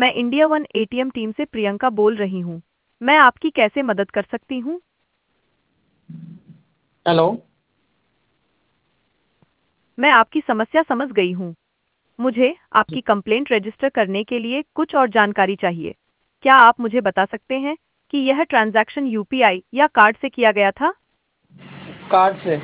मैं India one ATM team से प्रियंका बोल रही हूँ। मैं आपकी कैसे मदद कर सकती हूँ? हेलो। मैं आपकी समस्या समझ गई हूँ। मुझे आपकी कंप्लेंट रजिस्टर करने के लिए कुछ और जानकारी चाहिए। क्या आप मुझे बता सकते हैं कि यह ट्रांजैक्शन यूपीआई या कार्ड से किया गया था? कार्ड से।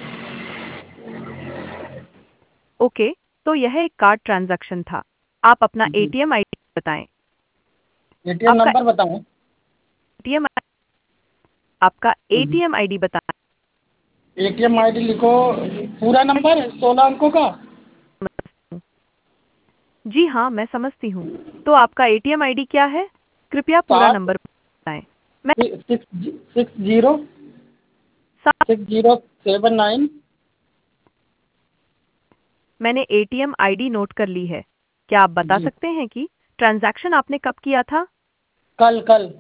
ओके, तो यह एक कार्ड ट्रांजैक्शन था। आप अपना जी। एटीएम आईडी बताएं। एटीएम आपका नंबर बताऊं? एटीएम आपका एटीएम आईडी बताएं। एटीएम आईडी लिखो। पूरा नंबर 16 अंकों का। जी हाँ, मैं समझती हूँ। तो आपका एटीएम आईडी क्या है? कृपया पूरा 7 नंबर बताएं। मैं 60 सा- 6079। मैंने एटीएम आईडी नोट कर ली है। क्या आप बता जी। सकते हैं कि ट्रांजैक्शन आपने कब किया था? कल कल।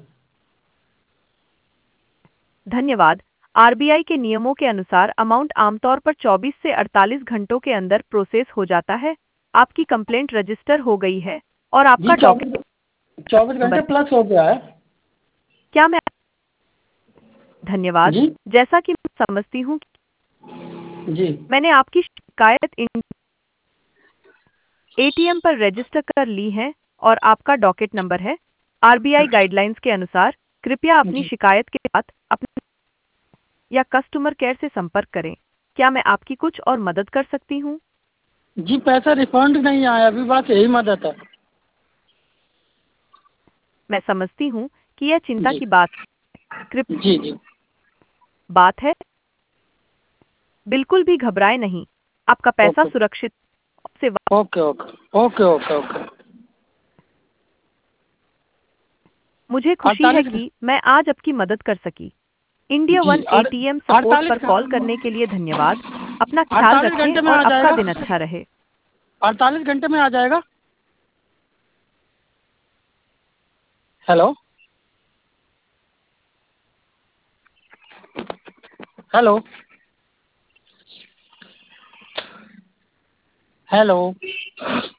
धन्यवाद। आरबीआई के नियमों के अनुसार अमाउंट आमतौर पर 24 से 48 घंटों के अंदर प्रोसेस हो जाता है। आपकी कंप्लेंट रजिस्टर हो गई है और जी। आपका डॉक्यूमेंट 24 घंटे नंबर प्लस हो गया है। क्या मैं धन्यवाद। जी। जैसा कि मैं समझती हूँ कि जी। मैंने आपकी शिकायत एटीएम पर रजिस्टर कर ली है और आपका डॉकेट नंबर है। आरबीआई गाइडलाइंस के अनुसार कृपया अपनी जी। शिकायत के साथ अपने या कस्टमर केयर से संपर्क करें। क्या मैं आपकी कुछ और मदद कर सकती हूँ? जी, पैसा रिफंड नहीं आया अभी, बस यही मदद है। मैं समझती हूँ कि यह चिंता जी। की बात कृपया जी। जी। बात है। बिल्कुल भी घबराए नहीं। आपका पैसा ओके सुरक्षित से okay okay okay okay okay. मुझे खुशी है 48। कि मैं आज आपकी मदद कर सकी। इंडिया जी। वन एटीएम सपोर्ट पर अड़तालीस कॉल करने के लिए धन्यवाद। अपना ख्याल 48 रखें घंटे में और आ आपका जाएगा। दिन अच्छा रहे। 48 घंटे में आ जाएगा। हेलो। हेलो। हेलो।